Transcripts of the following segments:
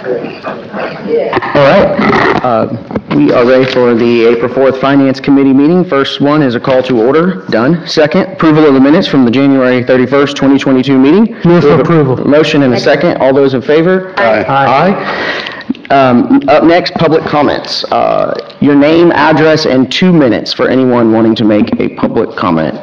All right. We are ready for the April 4th Finance Committee meeting. First one is a call to order. Done. Second, approval of the minutes from the January 31st, 2022 meeting. Move for approval. Motion and a second. All those in favor? Aye. Aye. Up next, public comments. Your name, address, and 2 minutes for anyone wanting to make a public comment.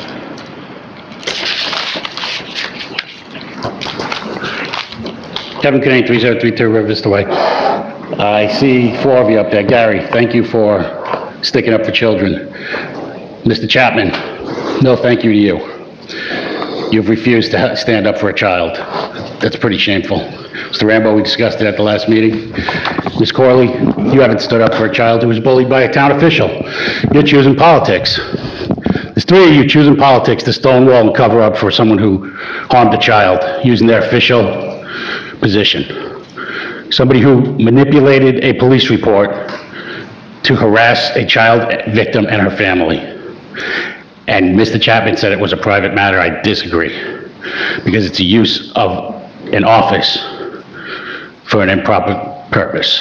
Kevin Canane, 3032 River Vista Way. I see 4 of you up there. Gary, thank you for sticking up for children. Mr. Chapman, no thank you to you. You've refused to stand up for a child. That's pretty shameful. Mr. Rambo, we discussed it at the last meeting. Ms. Corley, you haven't stood up for a child who was bullied by a town official. You're choosing politics. There's 3 of you choosing politics to stonewall and cover up for someone who harmed a child using their official position. Somebody who manipulated a police report to harass a child victim and her family. And Mr. Chapman said it was a private matter. I disagree, because it's a use of an office for an improper purpose.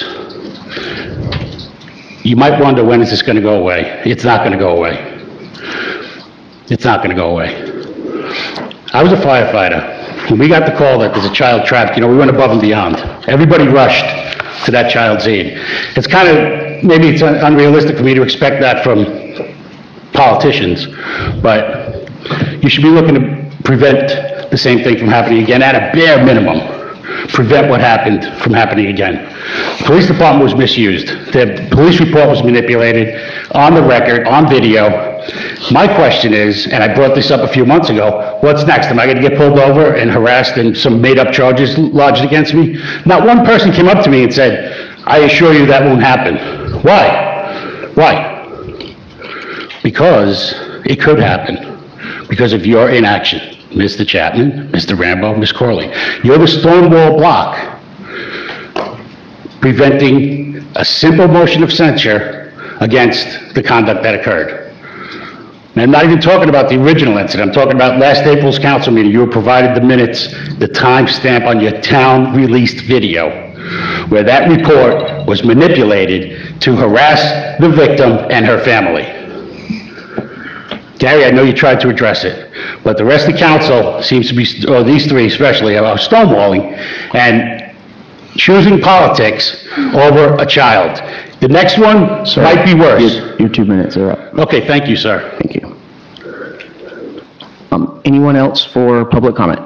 You might wonder, when is this going to go away? It's not going to go away. It's not going to go away. I was a firefighter. When we got the call that there's a child trapped, we went above and beyond. Everybody rushed to that child's aid. It's kind of, maybe it's unrealistic for me to expect that from politicians, but you should be looking to prevent the same thing from happening again, at a bare minimum. Prevent what happened from happening again. The police department was misused. The police report was manipulated on the record, on video. My question is, and I brought this up a few months ago, what's next? Am I going to get pulled over and harassed and some made-up charges lodged against me? Not one person came up to me and said, I assure you that won't happen. Why? Why? Because it could happen. Because of your inaction. Mr. Chapman, Mr. Rambo, Ms. Corley. You're the Stonewall block, preventing a simple motion of censure against the conduct that occurred. And I'm not even talking about the original incident. I'm talking about last April's council meeting. You were provided the minutes, the timestamp on your town-released video, where that report was manipulated to harass the victim and her family. Gary, I know you tried to address it, but the rest of the council seems to be, or these 3 especially, are stonewalling and choosing politics over a child. The next one might be worse. Your 2 minutes are up. Okay, thank you, sir. Thank you. Anyone else for public comment?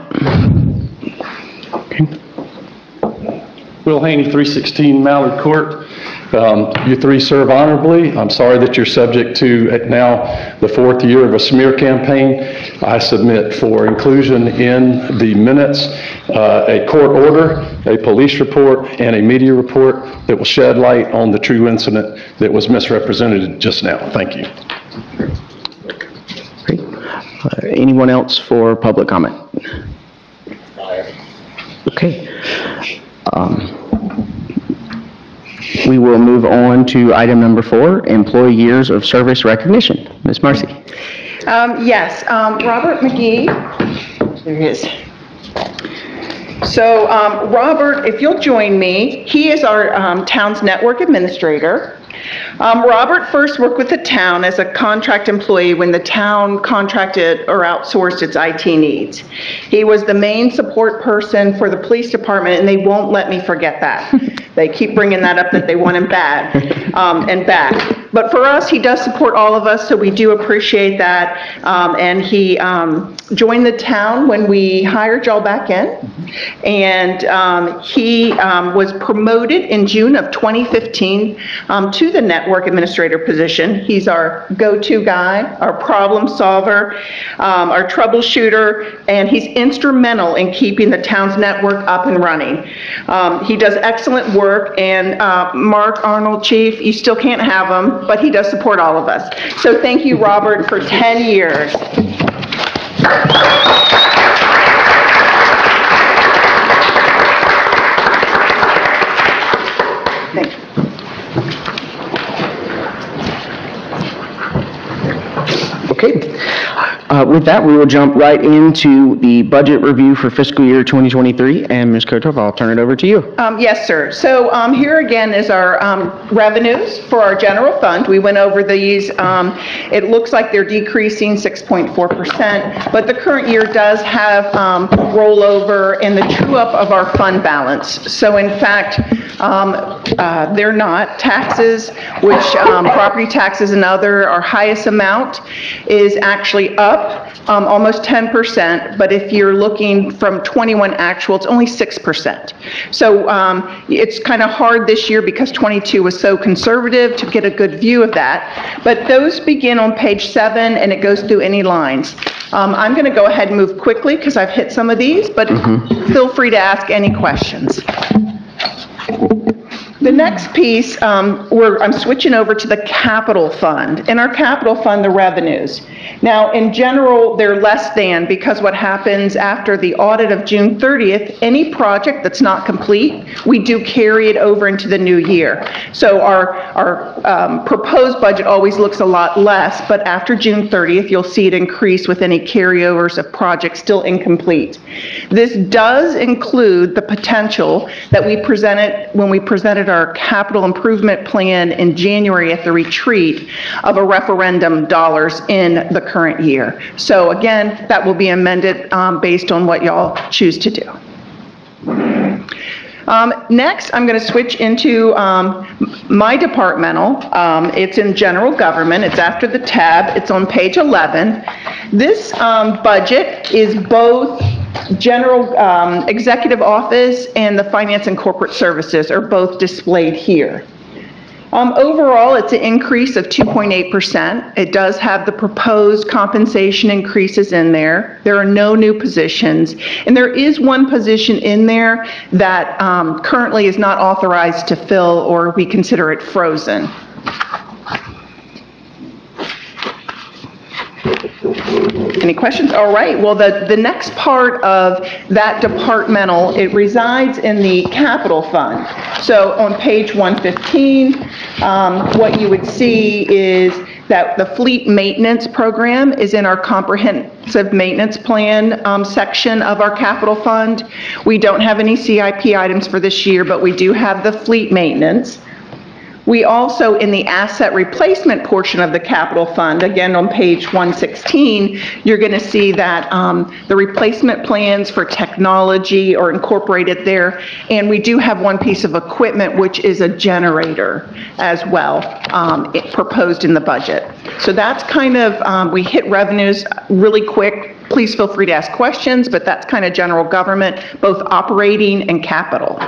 Okay. Will Haney, 316 Mallard Court. You 3 serve honorably. I'm sorry that you're subject to now the 4th year of a smear campaign. I submit for inclusion in the minutes a court order, a police report, and a media report that will shed light on the true incident that was misrepresented just now. Thank you. Great. Anyone else for public comment? Okay. We will move on to item number 4, employee years of service recognition. Ms. Marcy. Yes, Robert McGee. There he is. So, Robert, if you'll join me, he is our town's network administrator. Robert first worked with the town as a contract employee when the town contracted or outsourced its IT needs. He was the main support person for the police department, and they won't let me forget that. They keep bringing that up, that they want him back and back. But for us, he does support all of us, so we do appreciate that. And he joined the town when we hired y'all back in. And he was promoted in June of 2015 to the network administrator position. He's our go-to guy, our problem solver, our troubleshooter, and he's instrumental in keeping the town's network up and running. He does excellent work, and Mark Arnold, Chief, you still can't have him, but he does support all of us. So thank you, Robert, for 10 years. Thank you. Okay. With that, we will jump right into the budget review for fiscal year 2023. And Ms. Kotov, I'll turn it over to you. Yes, sir. So here again is our revenues for our general fund. We went over these. It looks like they're decreasing 6.4%, but the current year does have rollover and the true-up of our fund balance. So in fact, they're not. Taxes, which property taxes and other, our highest amount is actually up almost 10%, but if you're looking from 21 actual, it's only 6%. So it's kind of hard this year because 22 was so conservative to get a good view of that. But those begin on page 7 and it goes through any lines. I'm going to go ahead and move quickly because I've hit some of these, but feel free to ask any questions. The next piece, I'm switching over to the capital fund. In our capital fund, the revenues. Now, in general, they're less than, because what happens after the audit of June 30th, any project that's not complete, we do carry it over into the new year. So our proposed budget always looks a lot less, but after June 30th, you'll see it increase with any carryovers of projects still incomplete. This does include the potential that we presented when we presented our capital improvement plan in January at the retreat of a referendum dollars in the current year. So again, that will be amended based on what y'all choose to do. Next, I'm going to switch into my departmental. It's in general government. It's after the tab. It's on page 11. This budget is both general executive office and the finance and corporate services are both displayed here. Overall, it's an increase of 2.8%. It does have the proposed compensation increases in there. There are no new positions. And there is one position in there that currently is not authorized to fill, or we consider it frozen. Any questions? All right. Well, the next part of that departmental, it resides in the capital fund. So on page 115, what you would see is that the fleet maintenance program is in our comprehensive maintenance plan section of our capital fund. We don't have any CIP items for this year, but we do have the fleet maintenance. We also, in the asset replacement portion of the capital fund, again on page 116, you're going to see that the replacement plans for technology are incorporated there, and we do have one piece of equipment, which is a generator as well, proposed in the budget. So that's kind of, we hit revenues really quick. Please feel free to ask questions, but that's kind of general government, both operating and capital.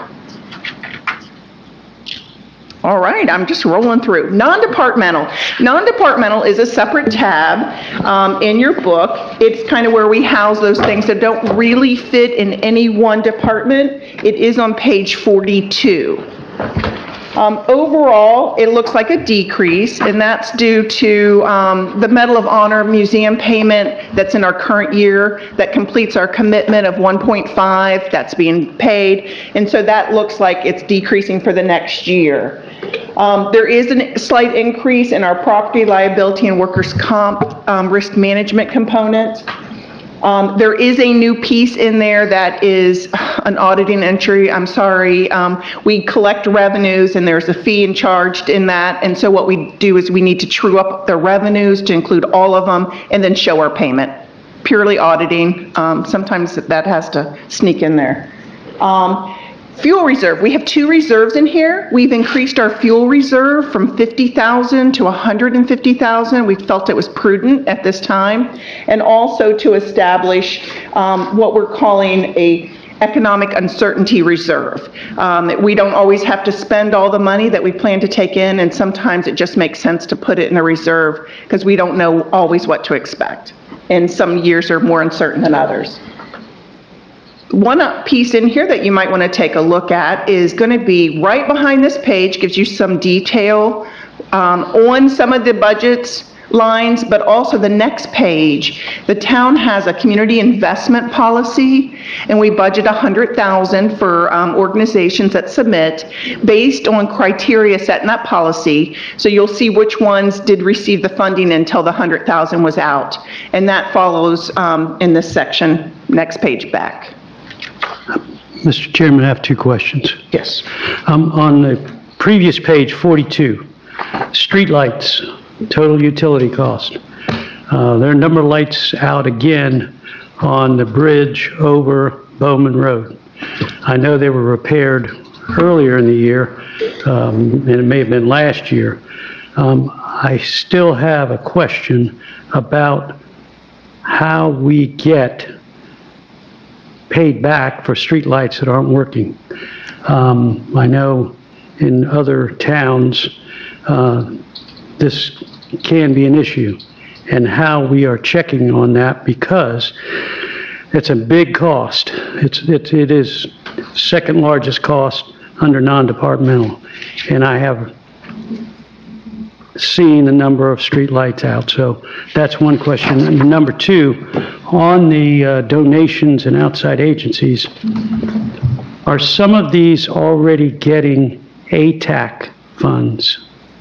All right, I'm just rolling through. Non-departmental. Non-departmental is a separate tab in your book. It's kind of where we house those things that don't really fit in any one department. It is on page 42. Overall, it looks like a decrease, and that's due to the Medal of Honor museum payment that's in our current year that completes our commitment of 1.5 that's being paid, and so that looks like it's decreasing for the next year. There is a slight increase in our property liability and workers' comp risk management component. There is a new piece in there that is an auditing entry. I'm sorry. We collect revenues and there's a fee and charged in that. And so what we do is we need to true up the revenues to include all of them and then show our payment. Purely auditing. Sometimes that has to sneak in there. Fuel reserve. We have two reserves in here. We've increased our fuel reserve from $50,000 to $150,000. We felt it was prudent at this time, and also to establish what we're calling a economic uncertainty reserve. We don't always have to spend all the money that we plan to take in, and sometimes it just makes sense to put it in a reserve because we don't know always what to expect. And some years are more uncertain than others. One piece in here that you might want to take a look at is going to be right behind this page, gives you some detail on some of the budgets lines, but also the next page. The town has a community investment policy, and we budget $100,000 for organizations that submit based on criteria set in that policy. So you'll see which ones did receive the funding until the $100,000 was out. And that follows in this section, next page back. Mr. Chairman, I have two questions. Yes. On the previous page, 42, streetlights, total utility cost. There are a number of lights out again on the bridge over Bowman Road. I know they were repaired earlier in the year, and it may have been last year. I still have a question about how we get paid back for streetlights that aren't working. I know in other towns, this can be an issue, and how we are checking on that, because it's a big cost. It is second largest cost under non-departmental, and I have seen a number of streetlights out. So that's one question. And number two, on the donations and outside agencies, are some of these already getting ATAC funds?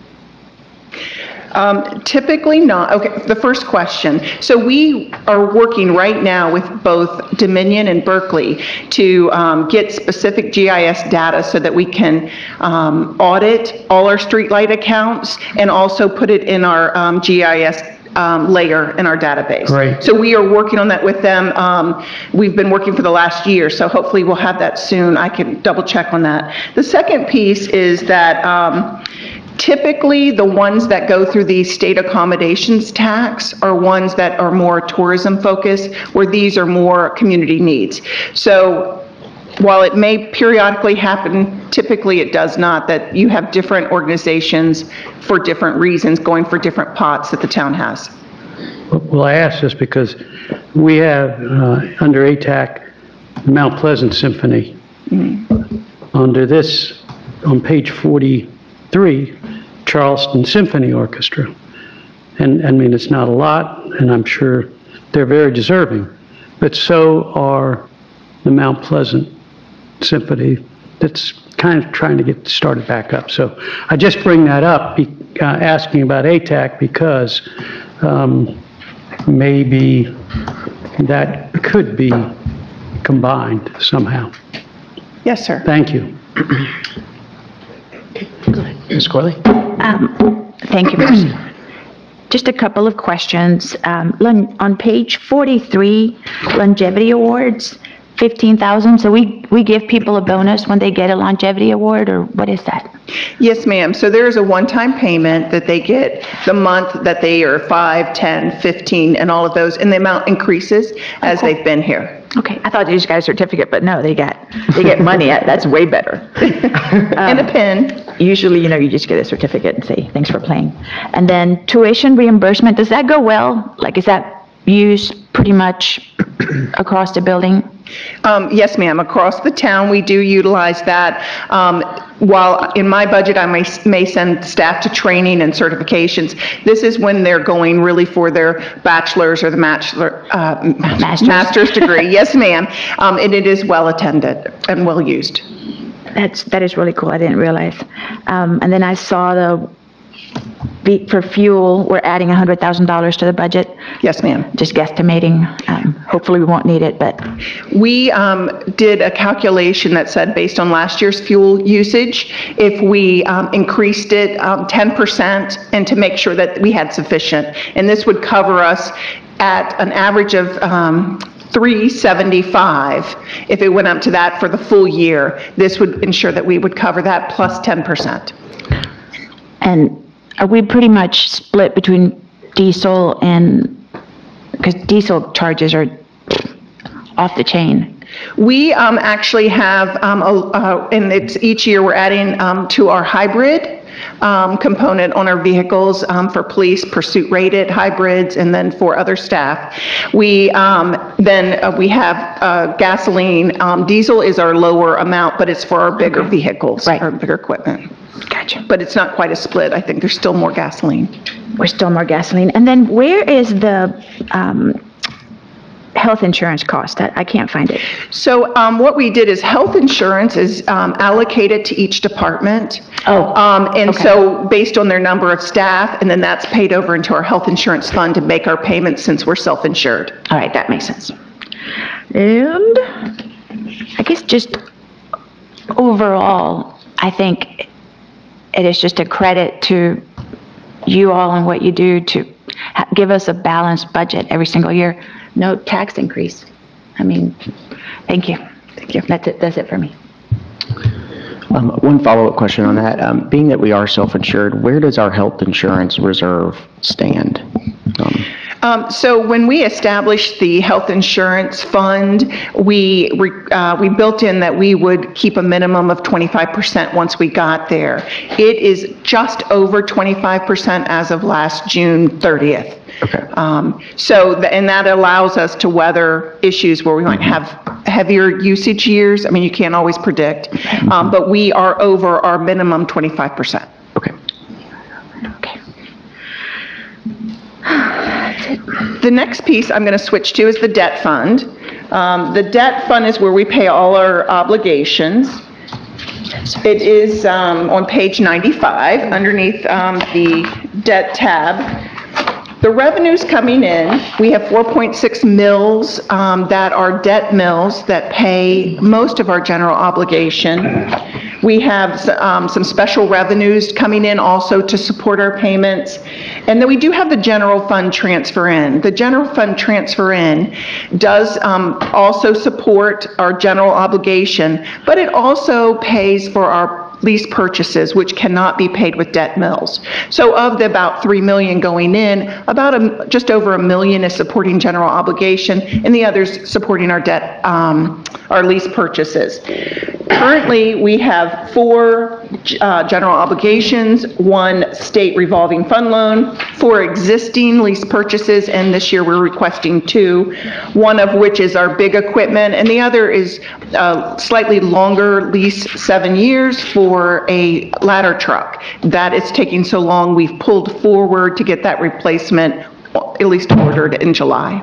Typically not. Okay, the first question. So we are working right now with both Dominion and Berkeley to get specific GIS data so that we can audit all our streetlight accounts and also put it in our GIS layer in our database. Right. So we are working on that with them. We've been working for the last year, so hopefully we'll have that soon. I can double check on that. The second piece is that typically, the ones that go through the state accommodations tax are ones that are more tourism focused, where these are more community needs. So while it may periodically happen, typically it does not, that you have different organizations for different reasons going for different pots that the town has. Well, I ask this because we have, under ATAC, Mount Pleasant Symphony. Under this, on page 43, Charleston Symphony Orchestra. And I mean, it's not a lot, and I'm sure they're very deserving, but so are the Mount Pleasant Symphony that's kind of trying to get started back up. So I just bring that up, asking about ATAC, because maybe that could be combined somehow. Yes, sir. Thank you. Ms. Corley? Thank you, Mr. Just a couple of questions. On page 43, longevity awards, 15,000. So we give people a bonus when they get a longevity award, or what is that? Yes, ma'am. So there is a one-time payment that they get the month that they are 5, 10, 15, and all of those, and the amount increases as they've been here. Okay, I thought you just got a certificate, but no, they get money. That's way better. And a pin. Usually, you just get a certificate and say, thanks for playing. And then tuition reimbursement, does that go well? Like, is that used pretty much across the building? Yes, ma'am. Across the town, we do utilize that. While in my budget, I may send staff to training and certifications, this is when they're going really for their bachelor's or the master's degree. Yes, ma'am. And it is well attended and well used. That is really cool. I didn't realize. And then I saw for fuel, we're adding $100,000 to the budget. Yes, ma'am. Just guesstimating. Hopefully we won't need it, but. We did a calculation that said, based on last year's fuel usage, if we increased it 10%, and to make sure that we had sufficient. And this would cover us at an average of $375. If it went up to that for the full year, this would ensure that we would cover that plus 10%. And are we pretty much split between diesel and, because diesel charges are off the chain? We actually have, and it's each year we're adding to our hybrid component on our vehicles for police, pursuit rated hybrids, and then for other staff. We we have gasoline. Diesel is our lower amount, but it's for our bigger vehicles, Right. our bigger equipment. Gotcha. Gotcha. But it's not quite a split. I think there's still more gasoline. We're still more gasoline. And then where is the health insurance cost? I can't find it. So what we did is health insurance is allocated to each department. Oh, And okay. so based on their number of staff, and then that's paid over into our health insurance fund to make our payments since we're self-insured. All right, that makes sense. And I guess just overall, I think it is just a credit to you all and what you do to give us a balanced budget every single year. No tax increase. I mean, thank you. Thank you. That's it for me. One follow-up question on that. Being that we are self-insured, where does our health insurance reserve stand? So when we established the health insurance fund, we built in that we would keep a minimum of 25% once we got there. It is just over 25% as of last June 30th. Okay. And that allows us to weather issues where we might have heavier usage years. I mean, you can't always predict, but we are over our minimum 25%. Okay. Okay. The next piece I'm going to switch to is the debt fund. The debt fund is where we pay all our obligations. It is on page 95, underneath the debt tab. The revenues coming in, we have 4.6 mills that are debt mills that pay most of our general obligation. We have some special revenues coming in also to support our payments. And then we do have the general fund transfer in. The general fund transfer in does also support our general obligation, but it also pays for our lease purchases, which cannot be paid with debt mills. So of the about 3 million going in, about just over $1 million is supporting general obligation, and the others supporting our debt, our lease purchases. Currently, we have 4 general obligations, 1 state revolving fund loan, 4 existing lease purchases, and this year we're requesting 2, one of which is our big equipment, and the other is slightly longer lease, 7 years, for a ladder truck. That is taking so long, we've pulled forward to get that replacement at least ordered in July.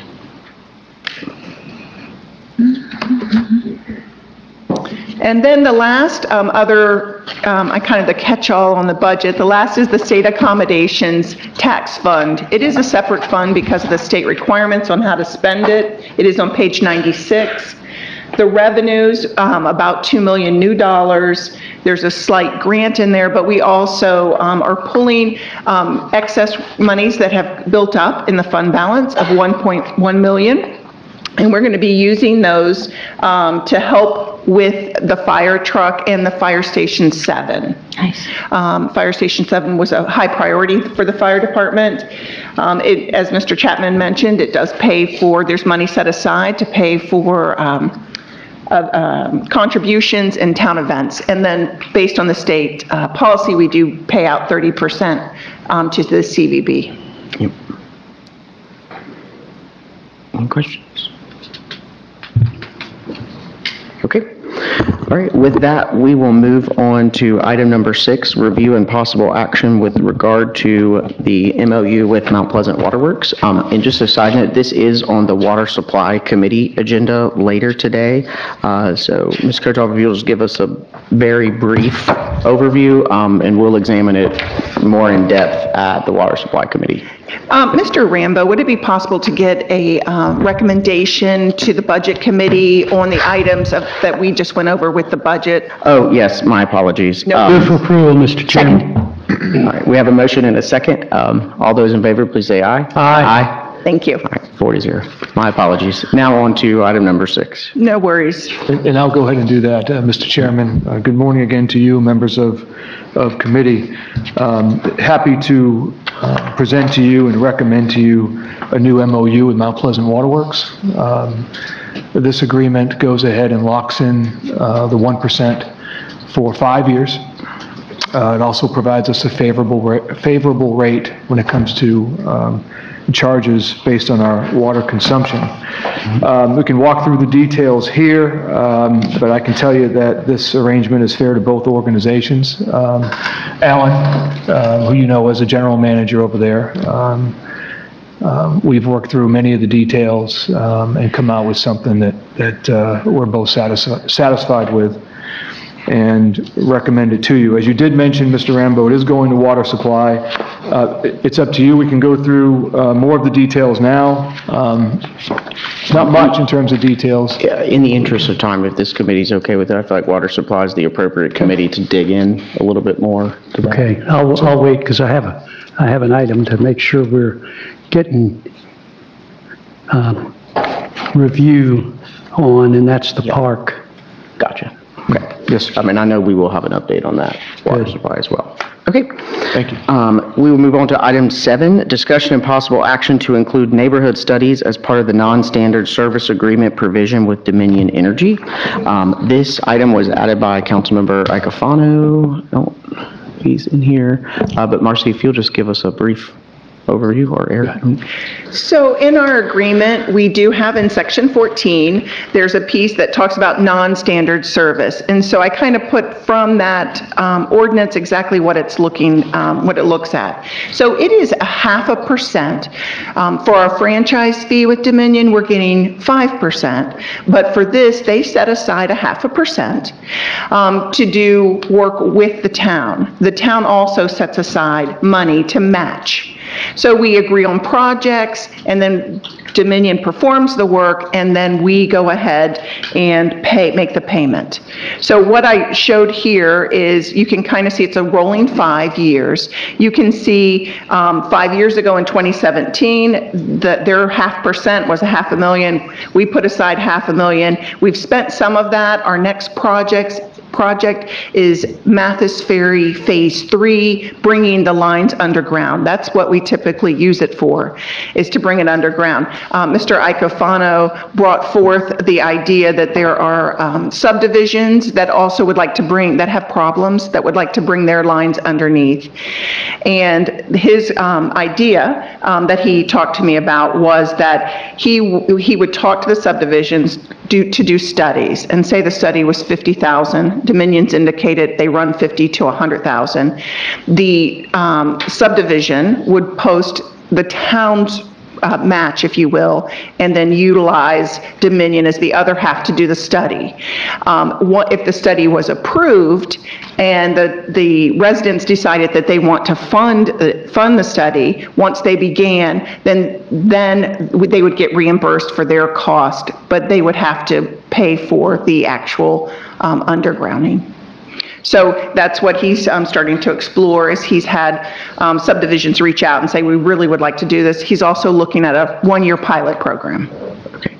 And then the last the catch-all on the budget, the last is the state accommodations tax fund. It is a separate fund because of the state requirements on how to spend it. It is on page 96. The revenues, about $2 million new dollars. There's a slight grant in there, but we also are pulling excess monies that have built up in the fund balance of $1.1 million. And we're going to be using those to help with the fire truck and the Fire Station 7. Nice. Fire Station 7 was a high priority for the fire department. As Mr. Chapman mentioned, it does pay for, there's money set aside to pay for contributions and town events. And then based on the state policy, we do pay out 30% to the CVB. Yep. Any questions? Okay. All right, with that, we will move on to item number 6, review and possible action with regard to the MOU with Mount Pleasant Waterworks. And just a side note, this is on the Water Supply Committee agenda later today. So Ms. Kirchhoff, if you'll just give us a very brief overview, and we'll examine it more in depth at the Water Supply Committee. Mr. Rambo, would it be possible to get a recommendation to the Budget Committee on the items that we just went over with the budget? Oh, yes, my apologies. No. Move for approval, Mr. Chairman. All right, we have a motion and a second. All those in favor, please say aye. Aye. Thank you. All right, 4-0. My apologies. Now on to item number 6. No worries. And I'll go ahead and do that, Mr. Chairman. Good morning again to you, members of committee. Happy to present to you and recommend to you a new MOU with Mount Pleasant Waterworks. This agreement goes ahead and locks in the 1% for 5 years. It also provides us a favorable rate when it comes to charges based on our water consumption. We can walk through the details here, but I can tell you that this arrangement is fair to both organizations. Alan, who you know as a general manager over there, we've worked through many of the details and come out with something that we're both satisfied with and recommend it to you. As you did mention, Mr. Rambo, it is going to water supply. It's up to you. We can go through more of the details now. Not much in terms of details. Yeah, in the interest of time, if this committee's okay with it, I feel like water supply is the appropriate committee to dig in a little bit more to that. Okay, I'll wait, because I have an item to make sure we're getting review on, and that's the park. Gotcha. Okay. Yes, I mean, I know we will have an update on that water supply as well. Okay. Thank you. We will move on to item 7, discussion and possible action to include neighborhood studies as part of the non-standard service agreement provision with Dominion Energy. This item was added by Councilmember Iacofano. Oh, he's in here. But Marcy, if you'll just give us a brief overview, or Eric? So in our agreement, we do have in section 14, there's a piece that talks about non-standard service. And so I kind of put from that ordinance exactly what it's looking, what it looks at. So it is 0.5%. For our franchise fee with Dominion, we're getting 5%. But for this, they set aside 0.5% to do work with the town. The town also sets aside money to match. So we agree on projects, and then Dominion performs the work, and then we go ahead and make the payment. So what I showed here is, you can kind of see it's a rolling 5 years. You can see 5 years ago in 2017, that their 0.5% was $500,000. We put aside $500,000. We've spent some of that. Our next project is Mathis Ferry Phase 3, bringing the lines underground. That's what we typically use it for, is to bring it underground. Mr. Iacofano brought forth the idea that there are subdivisions that also would like to bring, that have problems, that would like to bring their lines underneath. And his idea that he talked to me about was that he would talk to the subdivisions to do studies, and say the study was 50,000. Dominion's indicated they run 50 to 100,000. The subdivision would post the town's match, if you will, and then utilize Dominion as the other half to do the study. If the study was approved and the residents decided that they want to fund the study, once they began, then they would get reimbursed for their cost, but they would have to pay for the actual undergrounding. So that's what he's starting to explore, is he's had subdivisions reach out and say, we really would like to do this. He's also looking at a 1-year pilot program. Okay.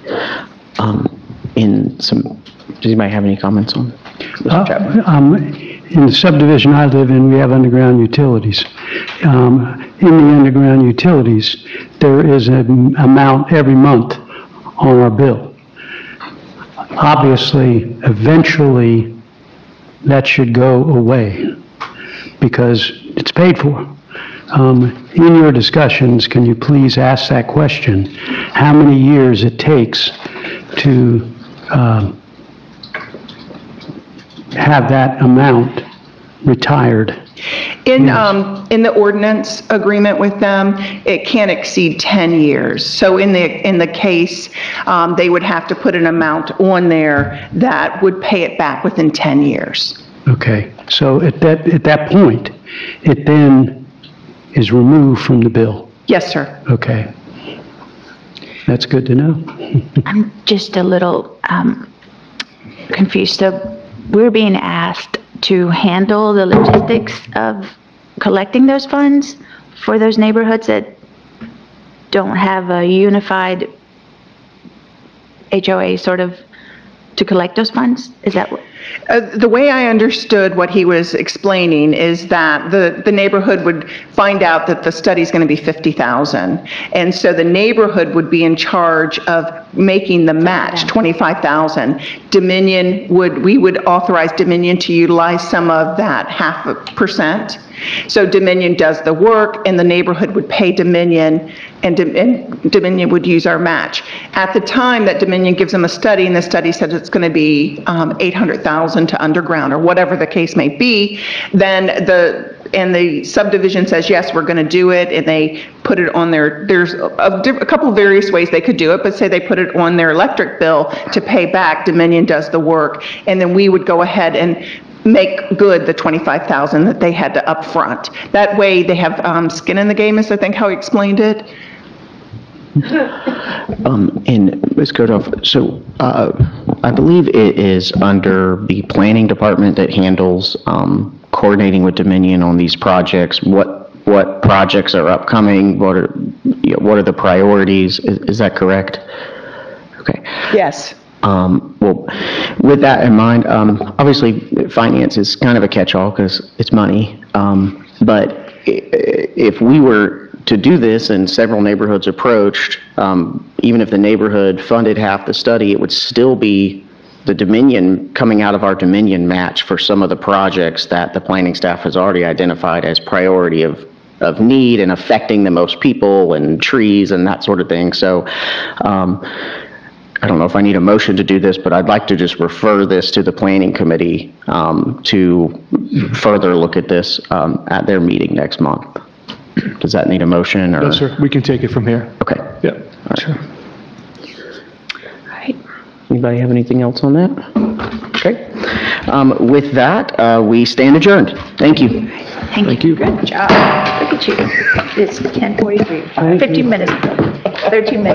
Does anybody have any comments on Mr. Chapman? In the subdivision I live in, we have underground utilities. In the underground utilities, there is an amount every month on our bill. Obviously, eventually, that should go away because it's paid for. In your discussions, can you please ask that question? How many years it takes to have that amount retired? In the ordinance agreement with them, it can't exceed 10 years. So in the case, they would have to put an amount on there that would pay it back within 10 years. Okay, so at that point, it then is removed from the bill. Yes, sir. Okay, that's good to know. I'm just a little confused. So we're being asked to handle the logistics of collecting those funds for those neighborhoods that don't have a unified HOA sort of to collect those funds? Is that what? The way I understood what he was explaining is that the neighborhood would find out that the study's going to be 50,000. And so the neighborhood would be in charge of making the match, 25,000. we would authorize Dominion to utilize some of that 0.5%. So Dominion does the work, and the neighborhood would pay Dominion, and Dominion would use our match. At the time that Dominion gives them a study, and the study says it's going to be 800,000 to underground, or whatever the case may be, then the subdivision says, yes, we're going to do it, and they put it on there's a couple of various ways they could do it, but say they put it on their electric bill to pay back, Dominion does the work, and then we would go ahead and make good the 25,000 that they had to upfront. That way they have skin in the game, is I think how he explained it. And Ms. Kodoff, so I believe it is under the planning department that handles coordinating with Dominion on these projects. What projects are upcoming? What are the priorities? Is that correct? Okay. Yes. Well, with that in mind, obviously finance is kind of a catch-all because it's money. But if we were to do this and several neighborhoods approached, even if the neighborhood funded half the study, it would still be the Dominion, coming out of our Dominion match for some of the projects that the planning staff has already identified as priority of need and affecting the most people and trees and that sort of thing. So I don't know if I need a motion to do this, but I'd like to just refer this to the planning committee to further look at this at their meeting next month. Does that need a motion? Or? No, sir, we can take it from here. Okay. Yeah, sure. All right. Anybody have anything else on that? Okay. With that, we stand adjourned. Thank you. Thank you. Good job. Look at you. It's 10:43, 15 minutes, 13 minutes.